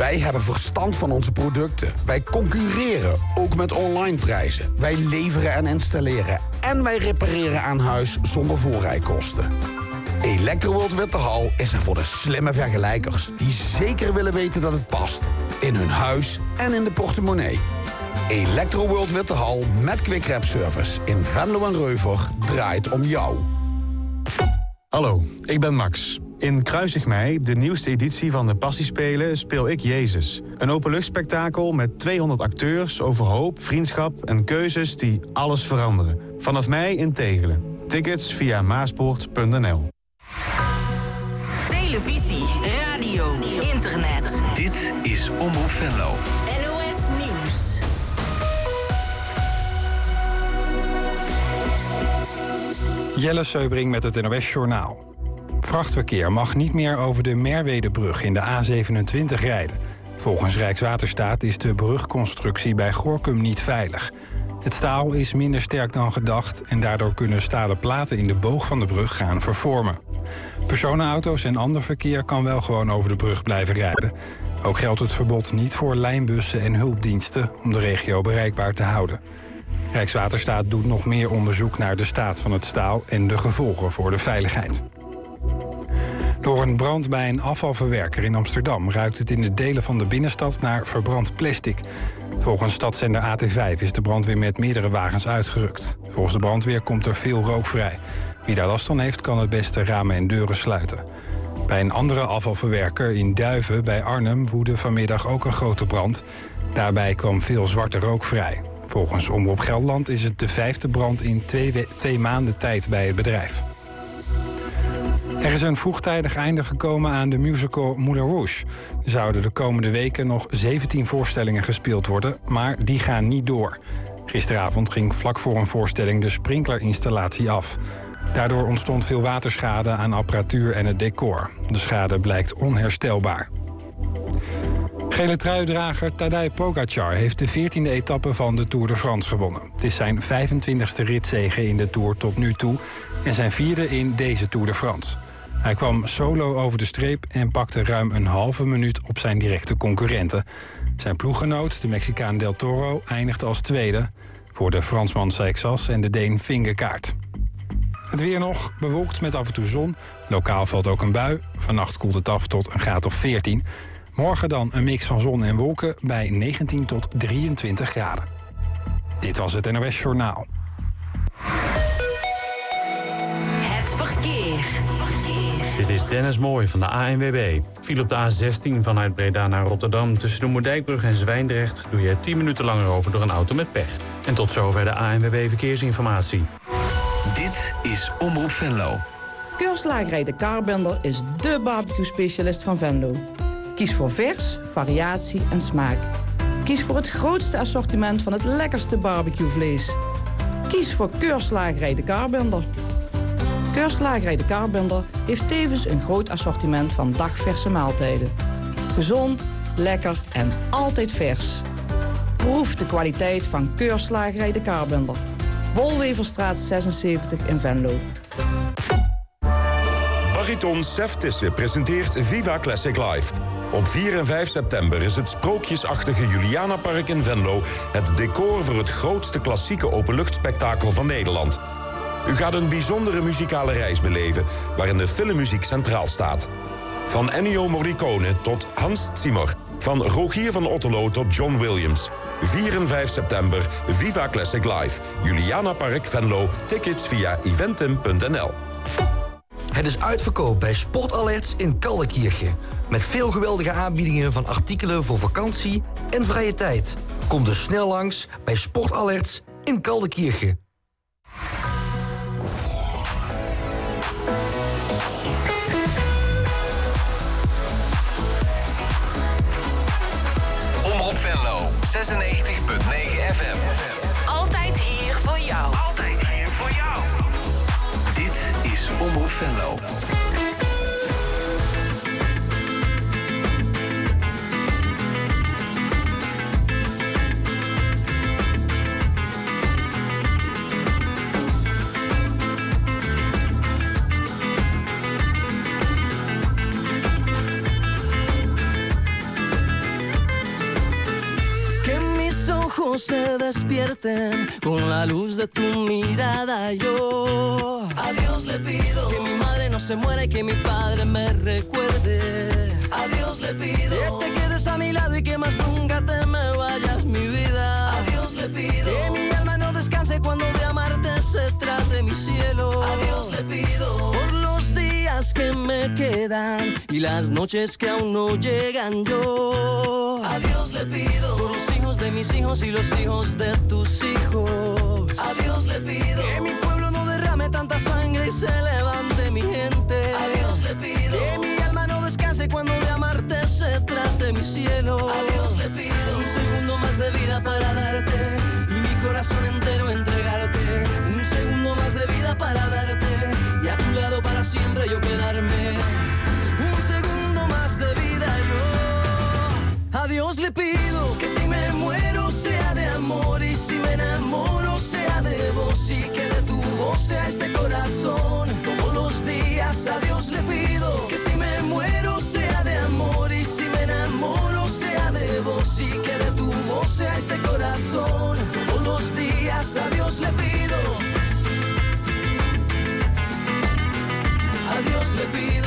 Wij hebben verstand van onze producten. Wij concurreren, ook met online prijzen. Wij leveren en installeren. En wij repareren aan huis zonder voorrijkosten. Electroworld Wittehal is er voor de slimme vergelijkers... die zeker willen weten dat het past. In hun huis en in de portemonnee. Electroworld Wittehal met Quick Wrap Service in Venlo en Reuver draait om jou. Hallo, ik ben Max. In Kruisig Mei, de nieuwste editie van de Passiespelen, speel ik Jezus. Een openluchtspektakel met 200 acteurs over hoop, vriendschap en keuzes die alles veranderen. Vanaf mei in Tegelen. Tickets via maaspoort.nl. Televisie, radio, internet. Dit is Omroep Venlo. NOS Nieuws. Jelle Seubring met het NOS Journaal. Vrachtverkeer mag niet meer over de Merwedebrug in de A27 rijden. Volgens Rijkswaterstaat is de brugconstructie bij Gorinchem niet veilig. Het staal is minder sterk dan gedacht en daardoor kunnen stalen platen in de boog van de brug gaan vervormen. Personenauto's en ander verkeer kan wel gewoon over de brug blijven rijden. Ook geldt het verbod niet voor lijnbussen en hulpdiensten om de regio bereikbaar te houden. Rijkswaterstaat doet nog meer onderzoek naar de staat van het staal en de gevolgen voor de veiligheid. Door een brand bij een afvalverwerker in Amsterdam ruikt het in de delen van de binnenstad naar verbrand plastic. Volgens stadszender AT5 is de brandweer met meerdere wagens uitgerukt. Volgens de brandweer komt er veel rook vrij. Wie daar last van heeft, kan het beste ramen en deuren sluiten. Bij een andere afvalverwerker in Duiven bij Arnhem woedde vanmiddag ook een grote brand. Daarbij kwam veel zwarte rook vrij. Volgens Omroep Gelderland is het de 5e brand in 2 maanden tijd bij het bedrijf. Er is een vroegtijdig einde gekomen aan de musical Moulin Rouge. Er zouden de komende weken nog 17 voorstellingen gespeeld worden, maar die gaan niet door. Gisteravond ging vlak voor een voorstelling de sprinklerinstallatie af. Daardoor ontstond veel waterschade aan apparatuur en het decor. De schade blijkt onherstelbaar. Gele truidrager Tadej Pogacar heeft de 14e etappe van de Tour de France gewonnen. Het is zijn 25e ritzege in de Tour tot nu toe en zijn 4e in deze Tour de France. Hij kwam solo over de streep en pakte ruim een halve minuut op zijn directe concurrenten. Zijn ploeggenoot, de Mexicaan Del Toro, eindigde als tweede voor de Fransman Seixas en de Deen Vingegaard. Het weer nog, bewolkt met af en toe zon. Lokaal valt ook een bui. Vannacht koelt het af tot een graad of 14. Morgen dan een mix van zon en wolken bij 19 tot 23 graden. Dit was het NOS Journaal. Het verkeer. Dit is Dennis Mooij van de ANWB. Viel op de A16 vanuit Breda naar Rotterdam. Tussen de Moerdijkbrug en Zwijndrecht doe je 10 minuten langer over door een auto met pech. En tot zover de ANWB Verkeersinformatie. Dit is Omroep Venlo. Keurslagerij De Kaarbender is dé barbecue-specialist van Venlo. Kies voor vers, variatie en smaak. Kies voor het grootste assortiment van het lekkerste barbecuevlees. Kies voor Keurslagerij De Kaarbender. Keurslagerij De Kaarbender heeft tevens een groot assortiment van dagverse maaltijden. Gezond, lekker en altijd vers. Proef de kwaliteit van Keurslagerij De Kaarbender. Wolweverstraat 76 in Venlo. Bariton Sef Tissen presenteert Viva Classic Live. Op 4 en 5 september is het sprookjesachtige Julianapark in Venlo het decor voor het grootste klassieke openluchtspektakel van Nederland. U gaat een bijzondere muzikale reis beleven waarin de filmmuziek centraal staat. Van Ennio Morricone tot Hans Zimmer. Van Rogier van Otterlo tot John Williams. 4 en 5 september, Viva Classic Live. Julianapark Venlo. Tickets via eventim.nl. Het is uitverkoop bij Sportalerts in Kaldenkirchen. Met veel geweldige aanbiedingen van artikelen voor vakantie en vrije tijd. Kom dus snel langs bij Sportalerts in Kaldenkirchen. Omroep Venlo, 96.9 FM. Altijd hier voor jou. Altijd hier voor jou. Dit is Omroep Venlo. ojos se despierten con la luz de tu mirada. Yo a Dios le pido que mi madre no se muera y que mi padre me recuerde. A Dios le pido que te quedes a mi lado y que más nunca te me vayas, mi vida. A Dios le pido que mi alma no descanse cuando de amarte se trate, mi cielo. A Dios le pido por los días que me quedan y las noches que aún no llegan. Yo a Dios le pido por los hijos de mis hijos y los hijos de tus hijos. A Dios le pido que mi pueblo no derrame tanta sangre y se levante mi gente. A Dios le pido que mi alma no descanse cuando de amarte se trate, mi cielo. A Dios le pido un segundo más de vida para darte y mi corazón entero entregarte. Un segundo más de vida para darte y a tu lado para siempre yo quedarme. Un segundo más de vida yo. A Dios le pido que si me muero sea de amor y si me enamoro sea de vos y que de tu voz sea este corazón todos los días. A Dios le pido que si me muero sea de amor y si me enamoro sea de vos y que de tu voz sea este corazón todos los días. A Dios le pido. A Dios le pido.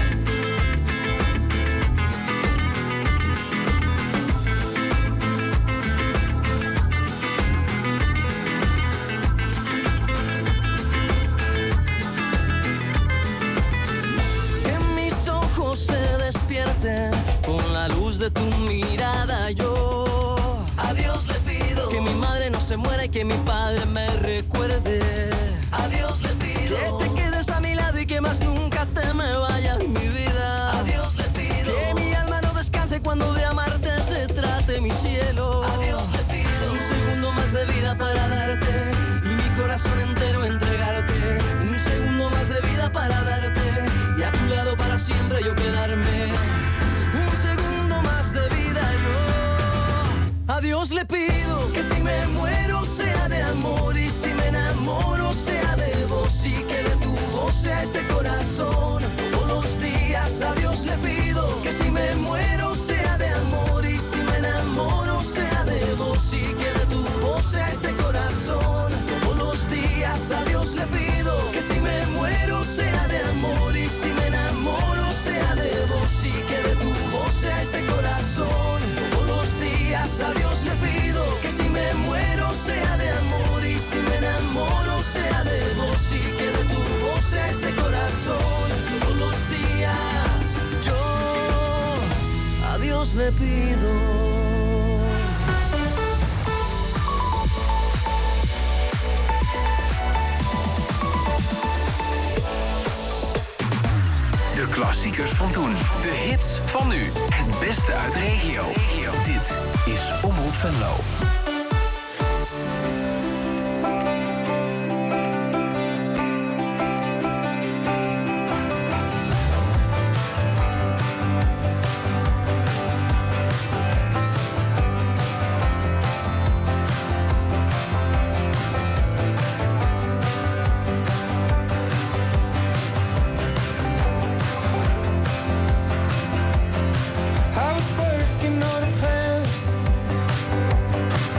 Se despierten con la luz de tu mirada. Yo a Dios le pido que mi madre no se muera y que mi padre me recuerde. A Dios le pido que te quedes a mi lado y que más nunca te me vayas, mi vida. A Dios le pido que mi alma no descanse cuando de amarte se trate, mi cielo. A Dios le pido un segundo más de vida para darte y mi corazón entero entregarte. Un segundo más de vida para darte y a tu lado para siempre yo quedarme. Un segundo más de vida yo. A Dios le pido que si me muero sea de amor y si me enamoro sea de vos y que de tu voz sea este corazón todos los días. A Dios le pido que si me muero sea de amor y si me enamoro sea de vos y que de tu voz sea este corazón todos los días. A Dios le pido que si me muero sea de amor y si me enamoro sea de vos y que de tu voz sea este corazón todos los días. A Dios le pido que si me muero sea de amor y si me enamoro sea de vos y que de tu voz sea este corazón todos los días. Yo a Dios le pido. De klassiekers van toen. De hits van nu. Het beste uit de regio. Dit is Omroep Venlo. I was working on a plan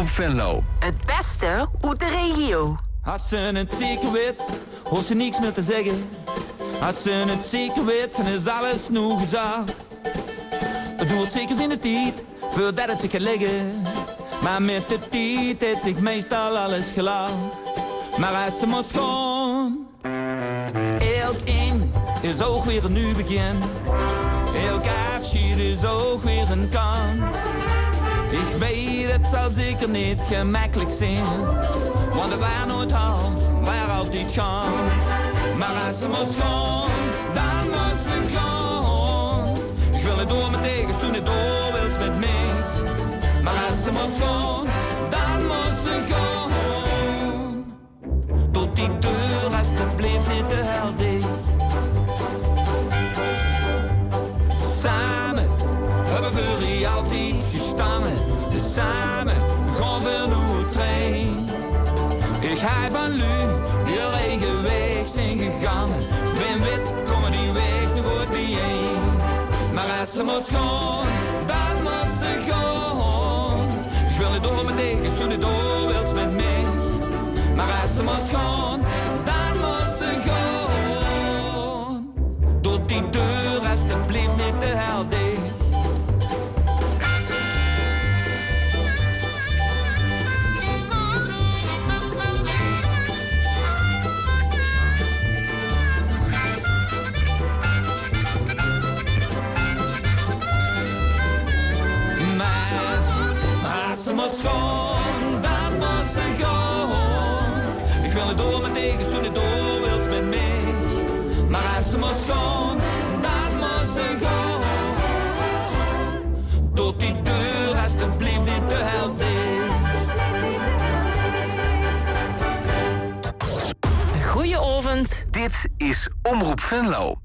Omroep Venlo. Het beste uit de regio. Als ze het zeker weet, hoeft ze niks meer te zeggen. Als ze het zeker weet, dan is alles nu gezegd. Het duurt zeker in de tijd, voordat het zich gaat leggen. Maar met de tijd heeft zich meestal alles gelaagd. Maar als ze moest gaan, elk in is ook weer een nieuw begin. Elk afschied is ook weer een kans. Ik weet, het zal zeker niet gemakkelijk zijn. Want er waren nooit half, waar altijd kans. Maar als ze moest gaan, dan moest ze gaan. Ik wil het door mijn tegens, toen het door wils met mij. Maar als ze moest gaan, dan moest ze gaan. Tot die deur, alsjeblieft niet te helder. Samen hebben we hier altijd gestaan. Samen gaan we nu trein. Ik ga van lu, je eigen weg zijn gegaan. Ben wit, komen die weg nog ooit bijeen. Maar als ze moest gaan, dan moest ze gaan. Ik wil het door mijn tegens, toen het door wils met mij. Maar als ze moest gaan, dan moest ze gaan. Tot die deur, alsjeblieft niet te helder. Ze moest gaan, dan moest ze gaan. Ik wil het door mijn tegens, toen het door wils met mij. Maar als ze moest gaan, dan moest ze gaan. Tot die deur, alsjeblieft niet te helder. Goedenavond. Dit is Omroep Venlo.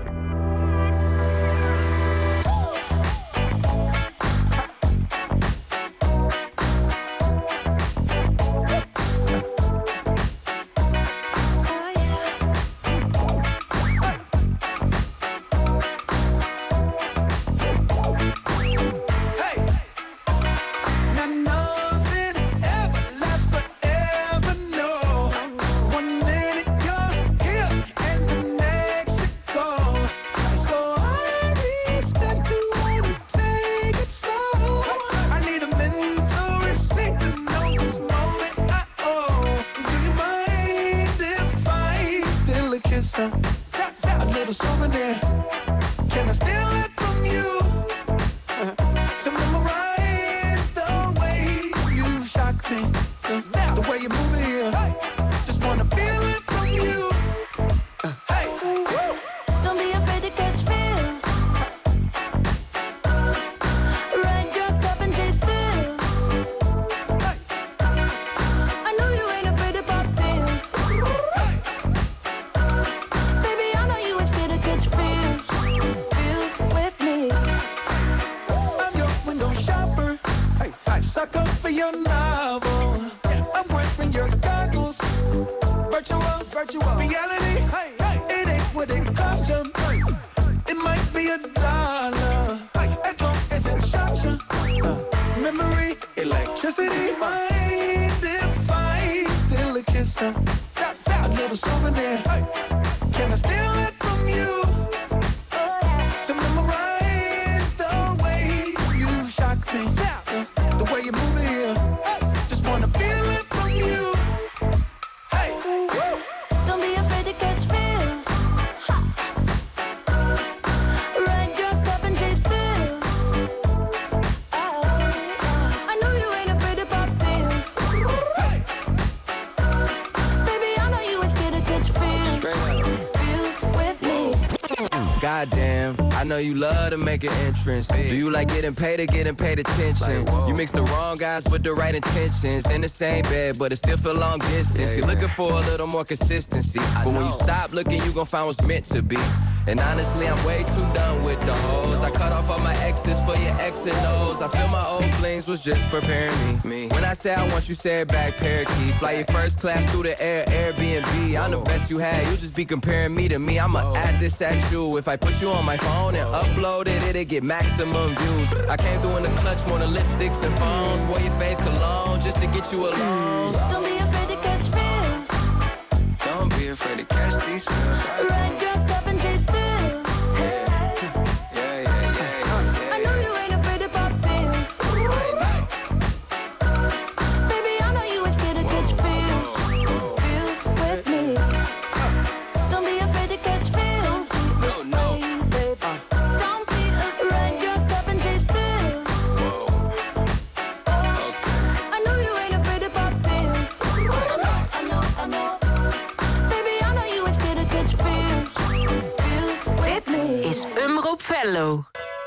A little souvenir. Can I steal it from you? To memorize the way you shock me, the way you move it here. Just wanna feel it from you. Hey, don't be afraid to catch feels. Ride your cup and chase thrills. I know you ain't afraid to pop pills. Baby, I know you ain't scared to catch feels. Feels with me. I'm your window shopper. I suck up for your novel. I'm wearing your goggles. Virtual reality. It ain't what it cost you. It might be $1 as long as it shocks you. Memory, electricity. Mind if I steal a kiss? A little souvenir. Can I steal it from you? To memorize the way you shock me, the way you move it here. Just wanna feel it from you. Hey, don't be afraid to catch feels. Ride your cup and chase thrills. I know you ain't afraid to pop pills. Baby, I know you ain't scared to catch feels. Feels with me. Goddamn, I know you love to make an entrance. Do you like getting paid or getting paid attention? You mix the wrong guys with the right intentions. In the same bed, but it still feel long distance. You're looking for a little more consistency. But when you stop looking, you gon' find what's meant to be. And honestly, I'm way too done with the hoes. I cut off all my exes for your X and O's. I feel my old flings was just preparing me. When I say I want you, say it back, parakeet. Fly your first class through the air, Airbnb. I'm the best you had, you just be comparing me to me. I'ma add this at you. If I put you on my phone, phone and uploaded it, it get maximum views. I came through in the clutch more than lipsticks and phones. Wore your faith cologne just to get you alone. Don't be afraid to catch fish. Don't be afraid to catch these feels. Ride, drop, up and chase thrills. I know you ain't afraid to pop pills. Baby, I know you ain't scared to catch feels. Feels with me. Don't be afraid to catch feels. No. Don't be afraid, drop, up and chase thrills. I know you ain't afraid to pop pills. I know. Baby, I know you ain't scared to catch feels. Feels with me. Dit is Omroep Venlo.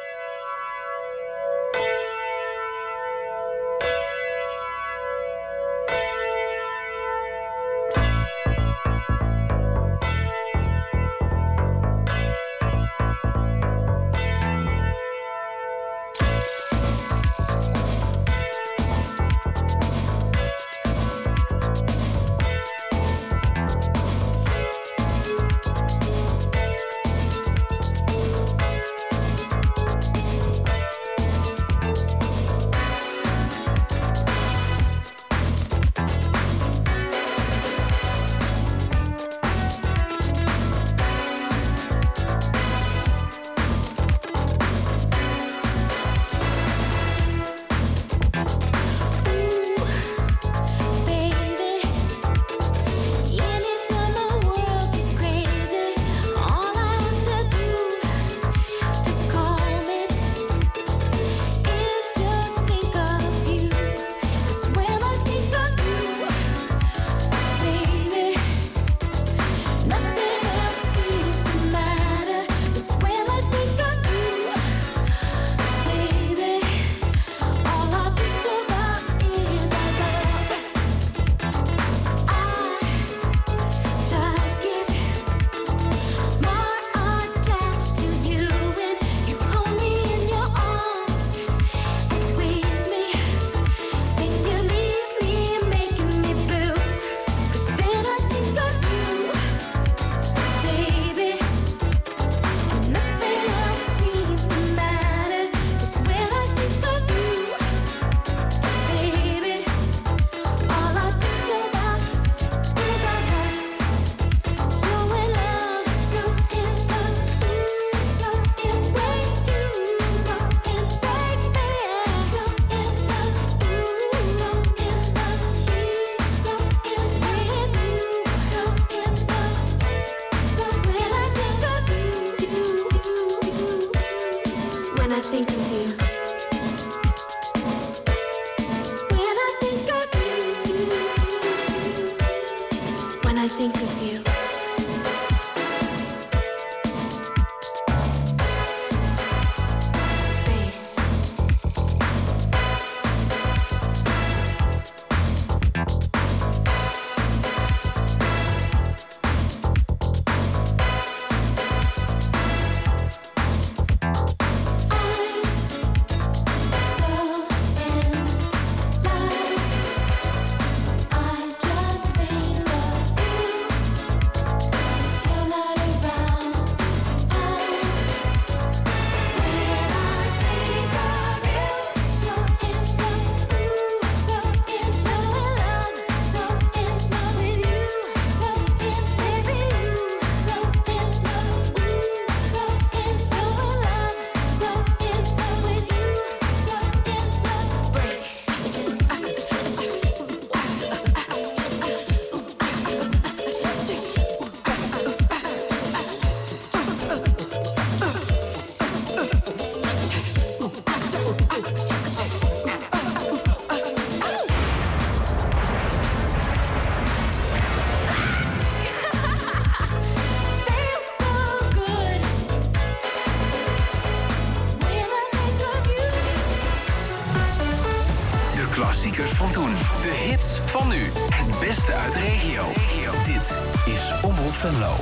klassiekers van toen. De hits van nu. Het beste uit de regio. Dit is Omroep Venlo.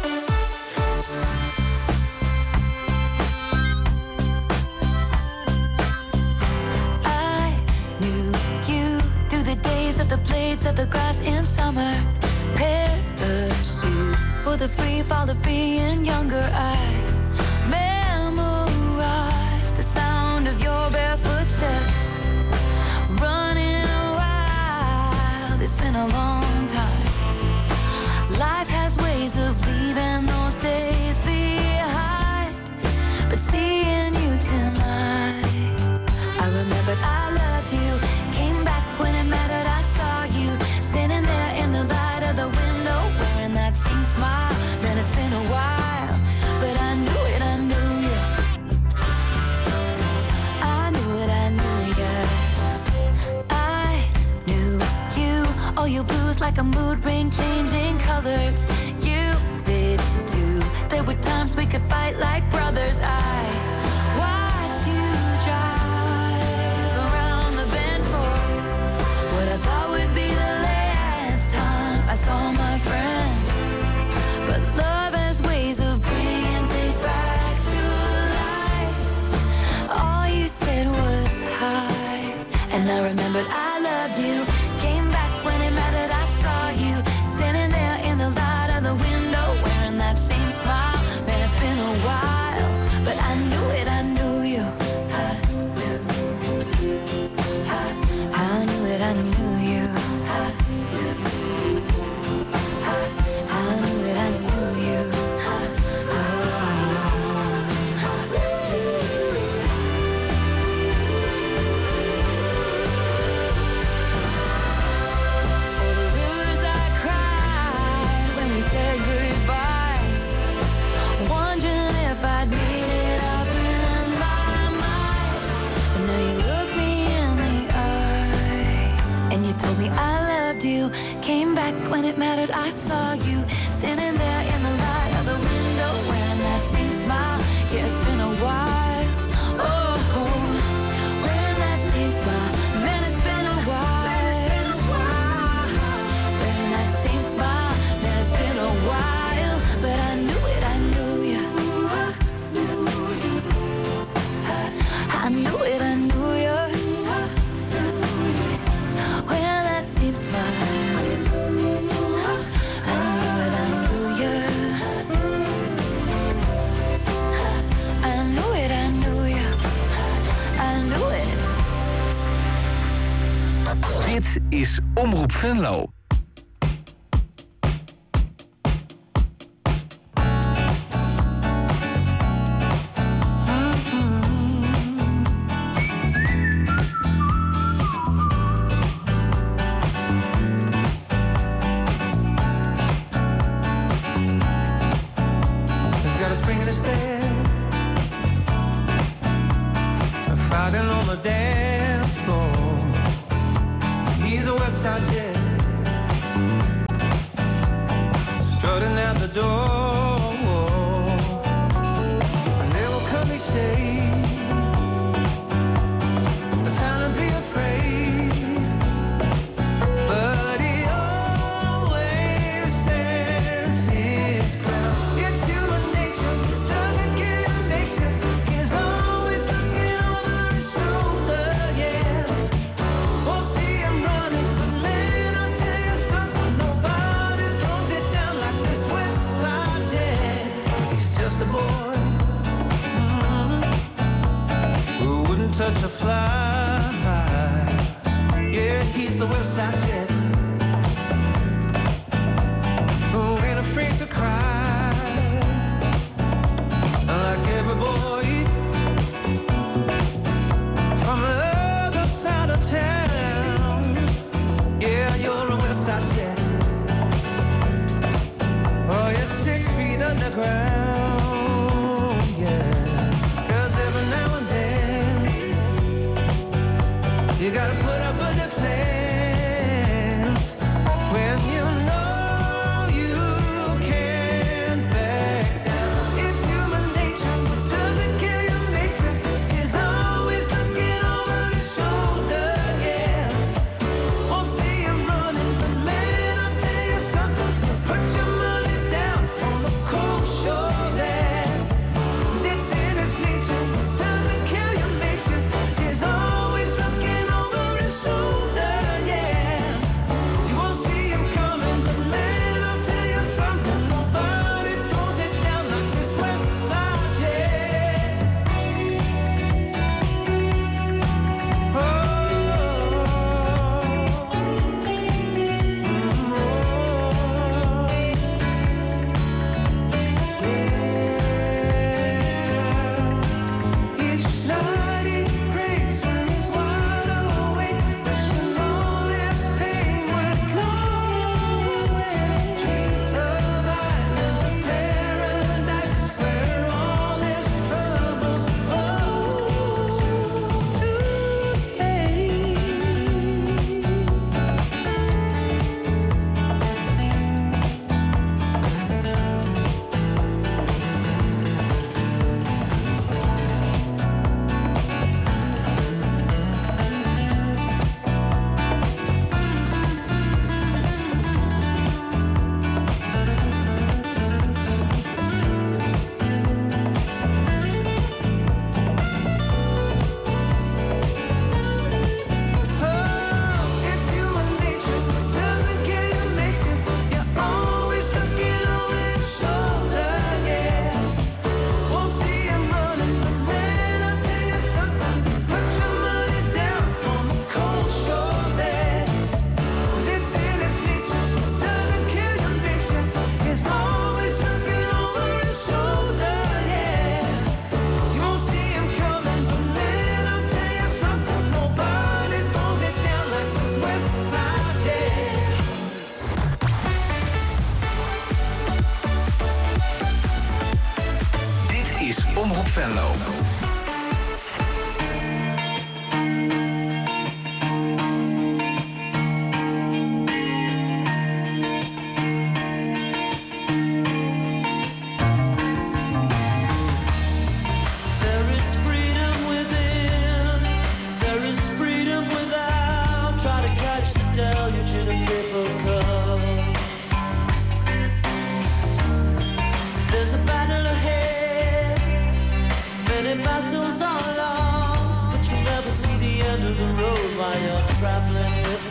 I knew you through the days of the blades of the grass in summer. Parachutes for the free fall of being younger. I like a mood ring changing colors. You did too. There were times we could fight like brothers. I watched you drive around the bend for what I thought would be the last time I saw my friend. But love has ways of bringing things back to life. All you said was hi, and I remembered I loved you. Came back when it mattered, I saw you standing there in the light of the window, wearing that same smile. Man, it's been a while, but I knew it, I knew you. I knew it, I knew you. I knew it, I knew you. Told me I loved you. Came back when it mattered, I saw you standing there in the light of the window, wearing that same smile. Yeah, it's been a while. Oh, wearing that same smile. Man, it's been a while. Wearing that same smile. Man, it's been a while. But I knew it, I knew you. I knew it, I knew you. Dit is Omroep Venlo.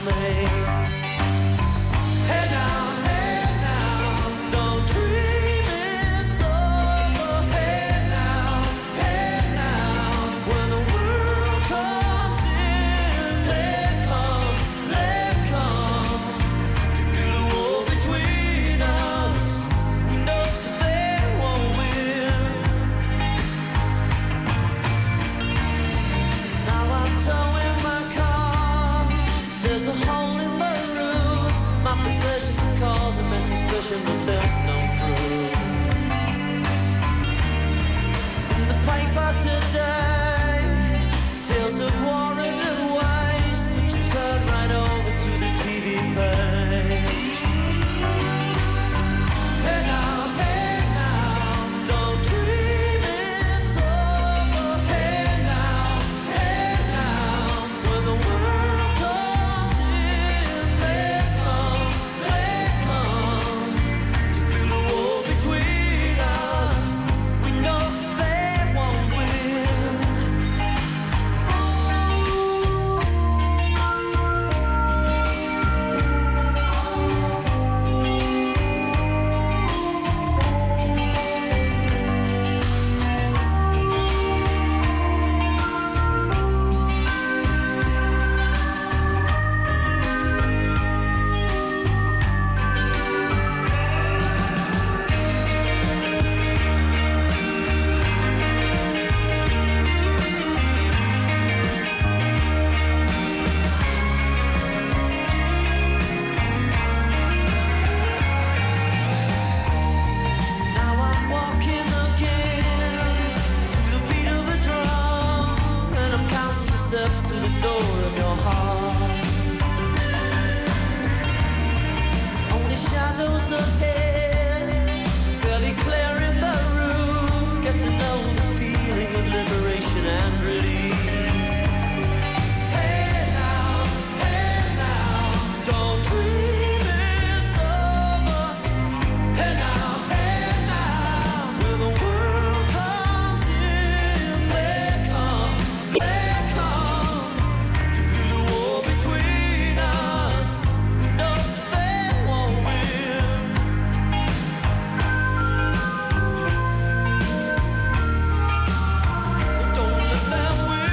me. Hey now, don't dream it's over. Hey now, when the world comes in, they come to build a wall between us. We know they won't win. Now I'm towing my car. There's a hole in the roof. My possessions are causing me suspicion, but there's no proof. In the paper today, tales of war and waste. But you turn right over to the TV page. Hey now, don't dream it's over. Hey now, when the world comes in, they come to build a wall between us. We know they won't win. Now I'm walking again to the beat of a drum, and I'm counting the steps to the door of your heart. Only shadows ahead, barely clearing the roof. Get to know the feeling of liberation and release. Hey now, don't dream it's over. Hey now, when the world comes in, they come to build a wall between us. No, they won't win. Don't let them win.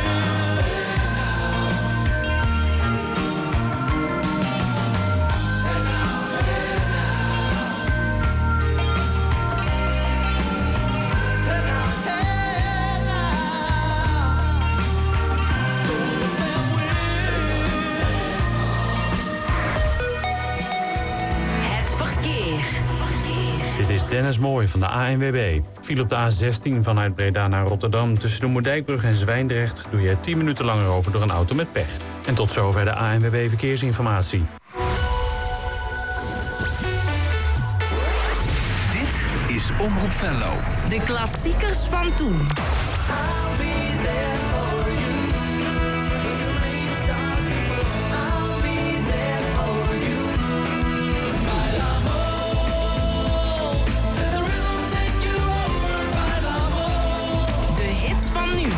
Het verkeer. Dit is Dennis Mooij van de ANWB. Viel op de A16 vanuit Breda naar Rotterdam. Tussen de Moerdijkbrug en Zwijndrecht doe je 10 minuten langer over door een auto met pech. En tot zover de ANWB Verkeersinformatie. Dit is Omroep Venlo. De klassiekers van toen. De hits van nu.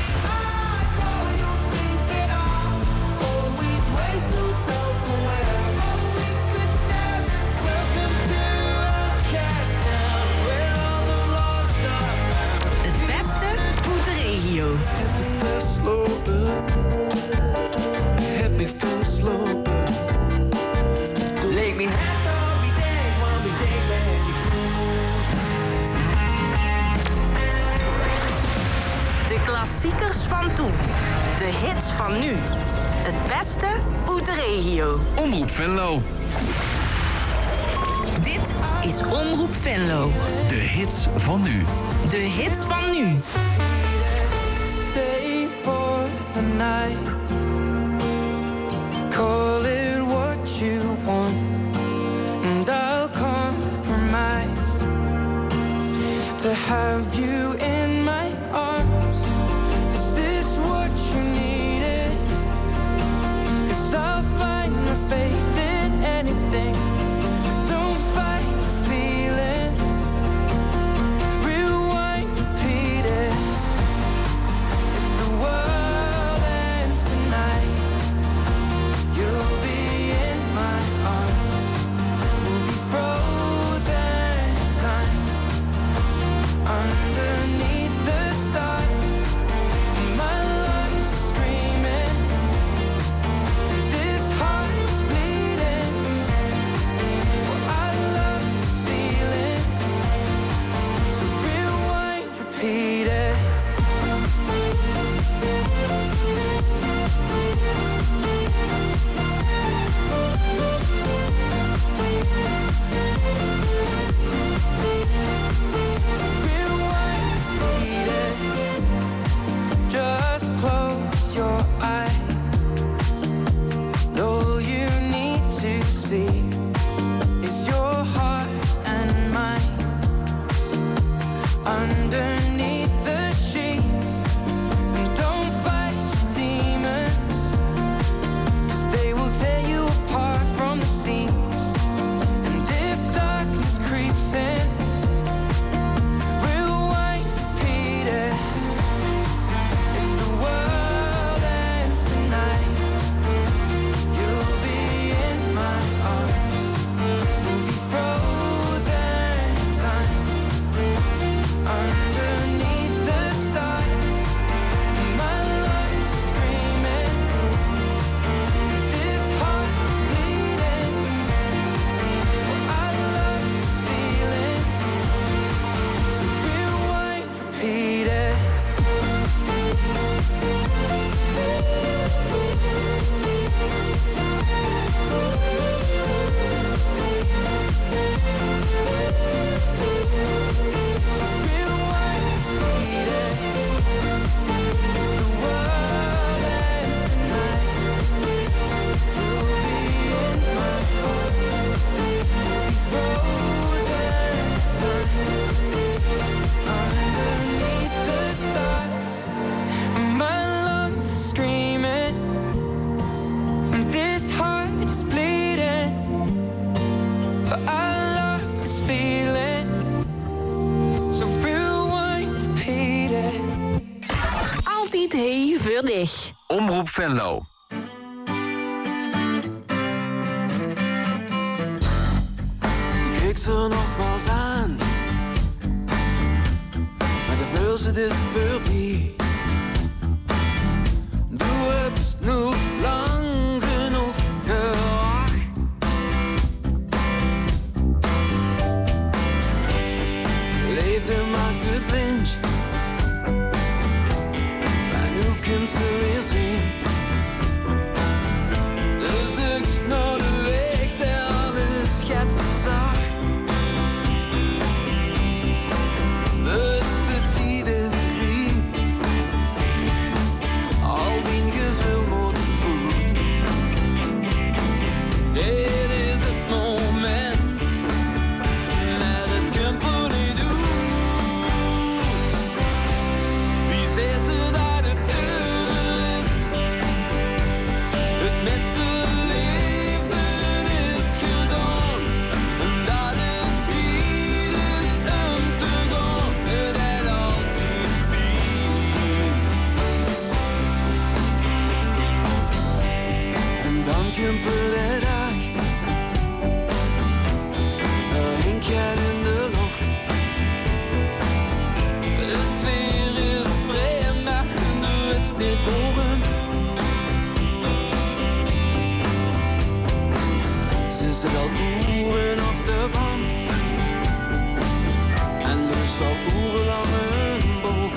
Het beste uit de regio. De klassiekers van toen. De hits van nu. Het beste uit de regio. Omroep Venlo. Dit is Omroep Venlo. De hits van nu. De hits van nu. Stay for the night. Call it what you want, and I'll compromise to have you in my arms. Is this what you needed? 'Cause I'll find my faith in anything. Don't fight the feeling. Rewind, repeat it. If the world ends tonight, you'll Omroep Venlo. Ik ze nogmaals aan, maar de pulsen is voorbij. Du hebt nog lang genoeg gewacht. Leefde maakte blind, maar nu komt ze weer zien. Dus ik snor de weg der alles gaat verzag. Ze al uren op de bank en lust al urenlang een boek.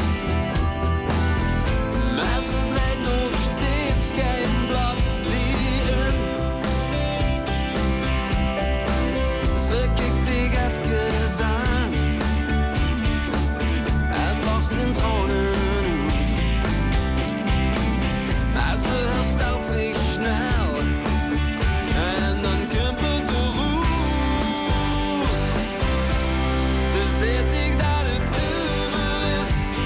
Maar ze strijdt nog steeds geen bladzijden. Ze kijkt dich even aan en barst in tranen uit. Maar ze herstelt zich snel. Zet ik dat het over is,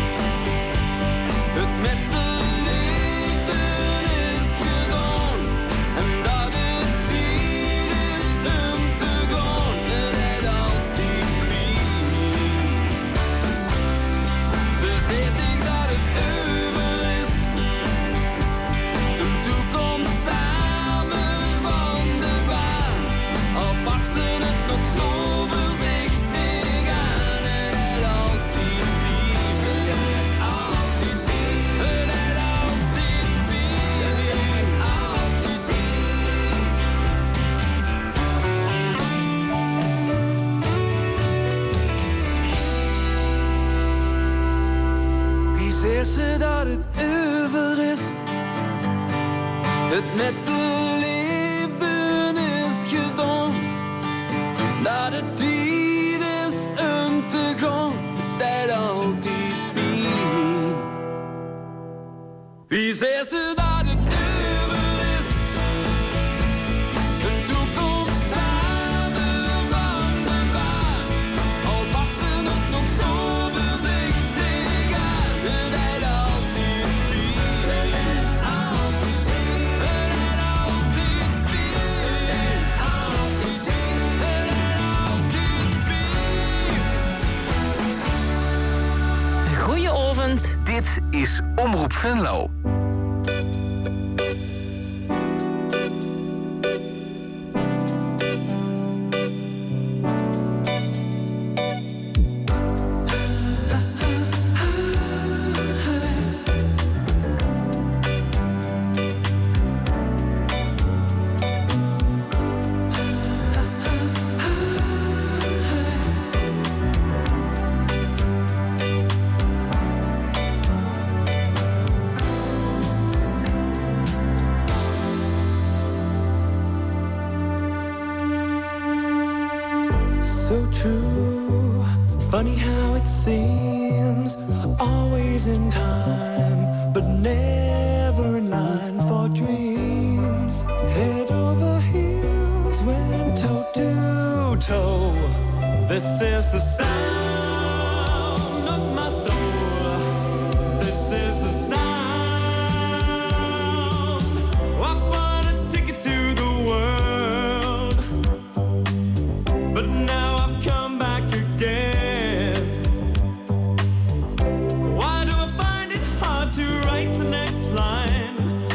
het met de liefde is gedaan, en dat het tijd is om te gaan, en het altijd blijft. Ze zet ik dat het over is, een toekomst samen van de baan, al pak ze het nog zo voorzichtig. Ze dat het over is, het met de liefde is gedaan, dat het tijd is om te gaan, dat altijd blijft. Wie zegt ze dat het over is, een toekomst samen van de baan, al pak ze het nog zo voorzichtig aan. Goedenavond. Dit is Omroep Venlo. So true, funny how it seems, always in time, but never in line for dreams. Head over heels, went toe to toe. This is the sound of my soul. This is the sound. I want a ticket to the world, but now I've come back again. Why do I find it hard to write the next line?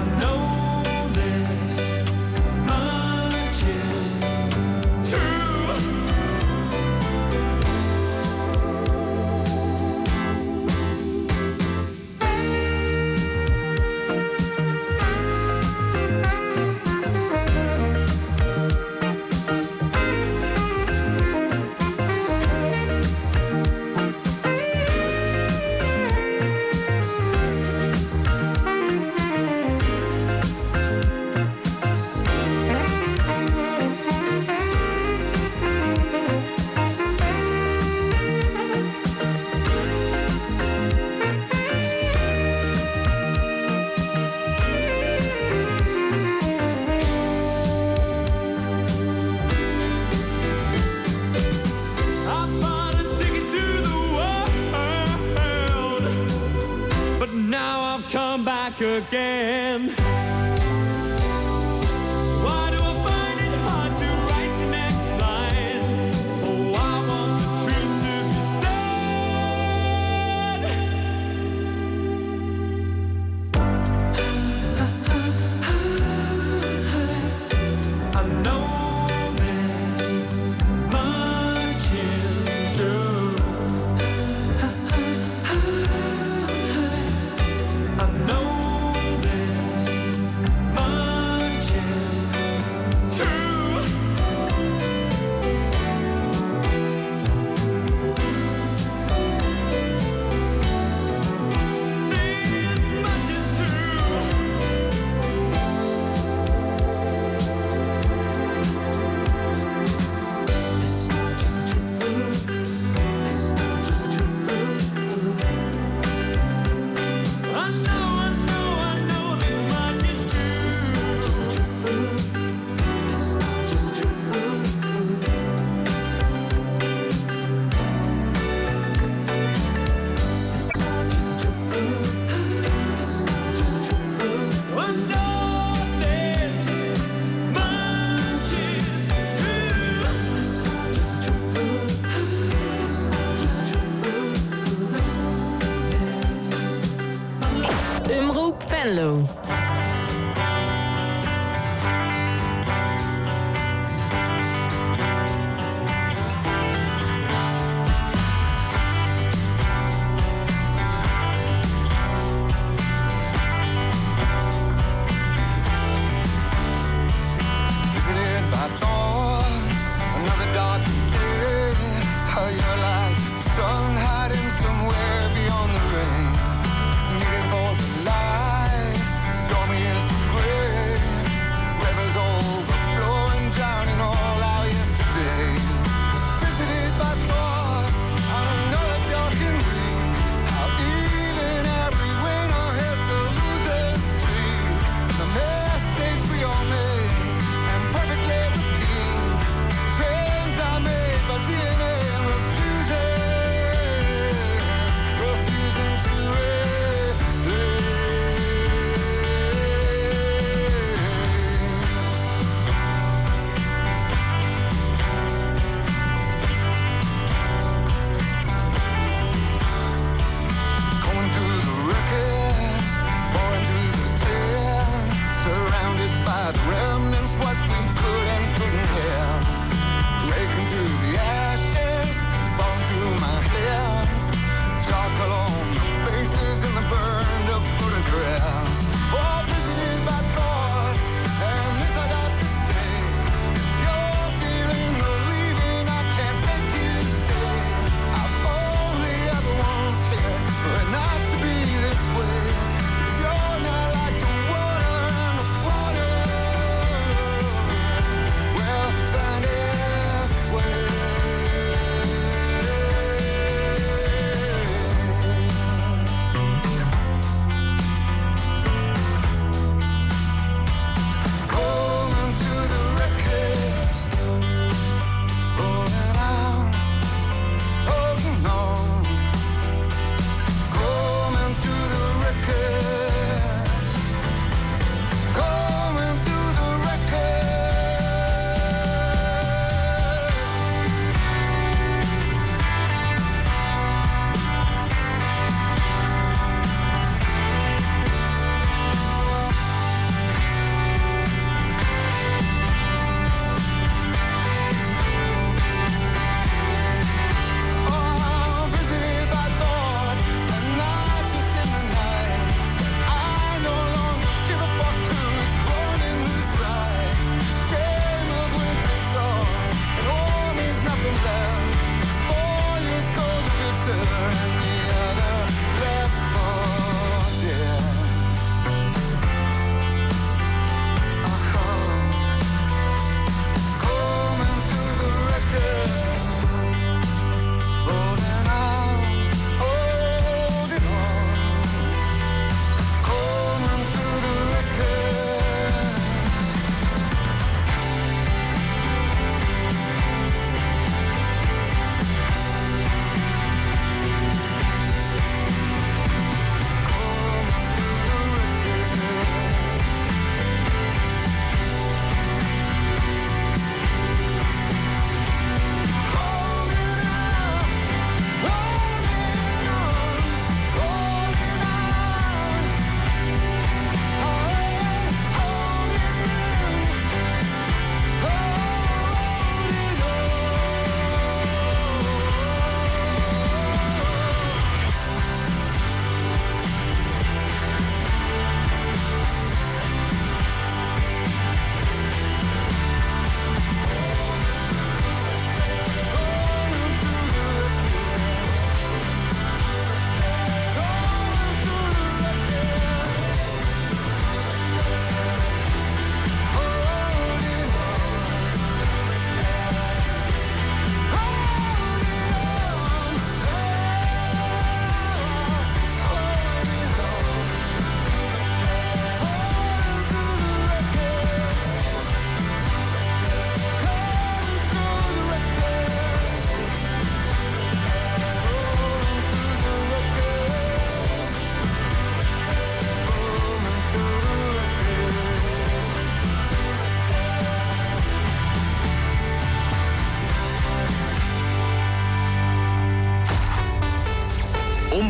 Again. Why do I find it hard to write the next line? Oh, I want the truth to be said. I know this much is true. I know. Venlo.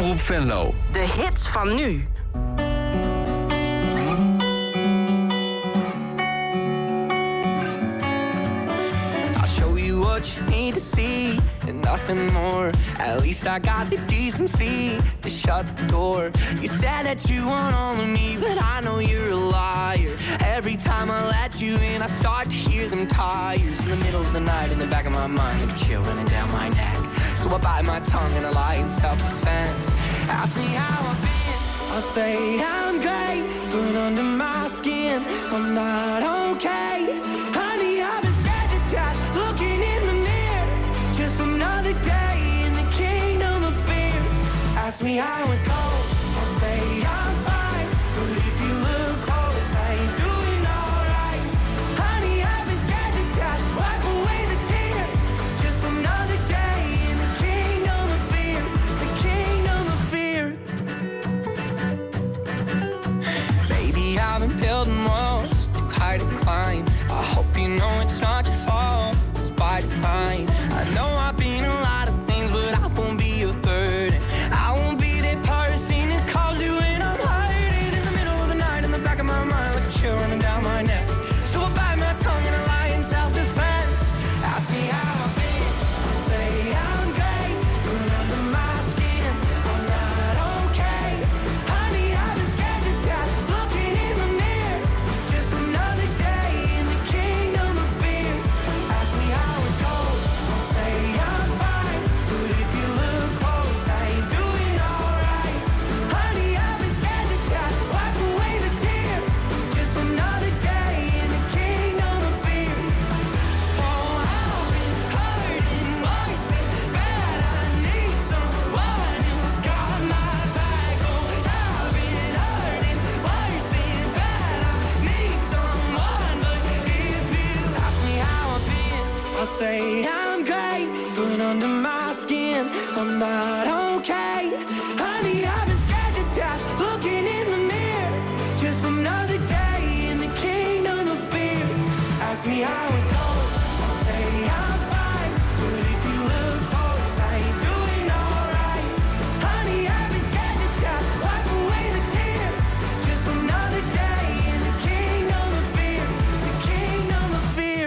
Omroep Venlo. De hits van nu. What you need to see and nothing more. At least I got the decency to shut the door. You said that you want all of me, but I know you're a liar. Every time I let you in, I start to hear them tires in the middle of the night in the back of my mind, like a chill running down my neck. So I bite my tongue and I lie in self-defense. Ask me how I've been, I'll say I'm great, but under my skin, I'm not okay. Honey, I've been scared to death, looking in the mirror. Just another day in the kingdom of fear. Ask me how it goes, I'll say I'm fine. But if you look close, I ain't doing alright. Honey, I've been scared to death, wipe away the tears. Just another day in the kingdom of fear. The kingdom of fear. Baby, I've been building walls too high to climb. I hope you know it's not your fault, it's by design. I know I've been a lot of things, but I won't be a burden. I won't be that person that calls you when I'm hiding in the middle of the night in the back of my mind, like a chill running down my neck. So I bite my tongue and I lie in self-defense. Ask me how I've been, I'll say I'm great, but under my skin, I'm not okay. Honey, I've been scared to death, looking in the mirror. Just another day in the kingdom of fear. Ask me how it goes, I'll say I'm fine. But if you look close, I ain't doing alright. Honey, I've been scared to death, wipe away the tears. Just another day in the kingdom of fear. Oh, I've been hurting, wasting, bad. I need someone who's got my back. Oh, I've been hurting, wasting, bad. I need someone, but if you ask me how I've been, I'll say I'm great, but under my skin, I'm not okay. Honey, I've been scared to death, looking in the mirror. Just another day in the kingdom of fear. Ask me how it goes, I'll say I'm fine. But if you look close, I ain't doing alright. Honey, I've been scared to death, wipe away the tears. Just another day in the kingdom of fear. The kingdom of fear.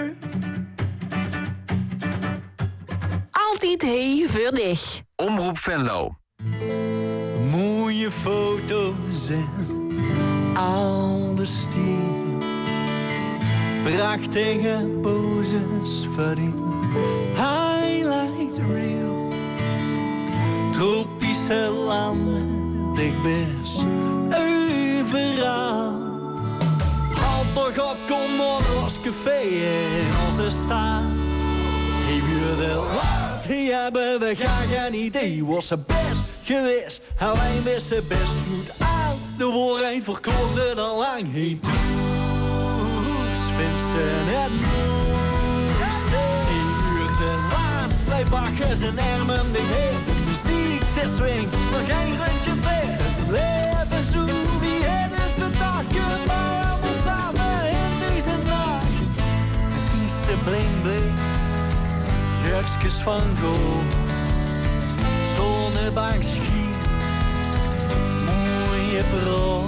Altijd hevig. Omroep Venlo. Mooie foto's en oude stil. Prachtige poses voor die highlight reel. Tropische landen, dichtbij overal. Haal toch op, kom op, ons café in onze stad. Hey, de laat, die hebben we graag een idee. Was ze best geweest, alleen wist ze best goed aan. De waarheid verklonde dan lang. Hey, Toes, Vincent en Moes. Hey, uur de laat, zij bakken zijn armen dicht. De muziek, de swing, nog geen rondje bij. Het leven zo, wie het is bedakken. Maar allemaal samen in deze nacht. Het is te bling bling. Jurkjes van goud, zonnebank schiet, mooie brood,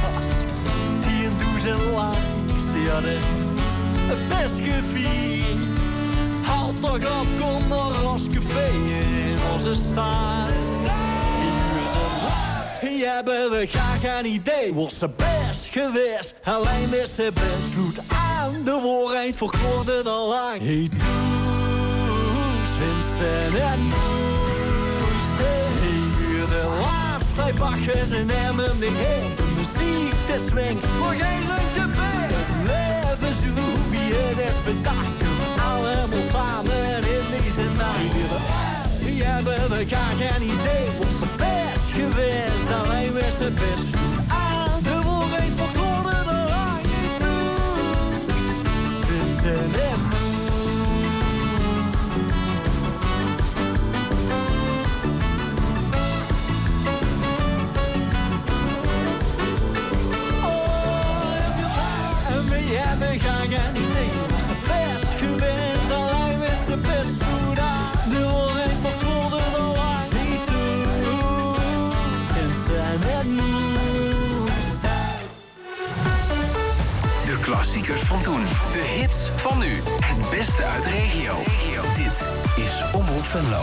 10.000 langs, ja, het best gevierd. Haal toch op, kom naar ons café in onze stad. Hier hebben we graag een idee, was ze best geweest, alleen wist ze best goed aan. De waarheid verkloorde al lang. Hey, Vincent en Moes. Hey, uur de laatste, wij pakken zijn armen dicht. De muziek, de swing, nog geen rondje bij. Het leven zo, wie het is bedacht. Allemaal samen in deze nacht. Hier hebben we graag een idee. Was ze best geweest, alleen wist ze best goed aan. De waarheid verklorde de lang. Vincent en Moes. Ja, we gaan geen idee. Was ze best geweest, alleen wist ze best goed aan. De waarheid verklonde al lang niet toe. Klassiekers van toen. De hits van nu. Het beste uit de regio. Dit is Omroep Venlo.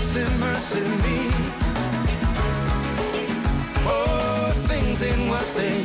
What they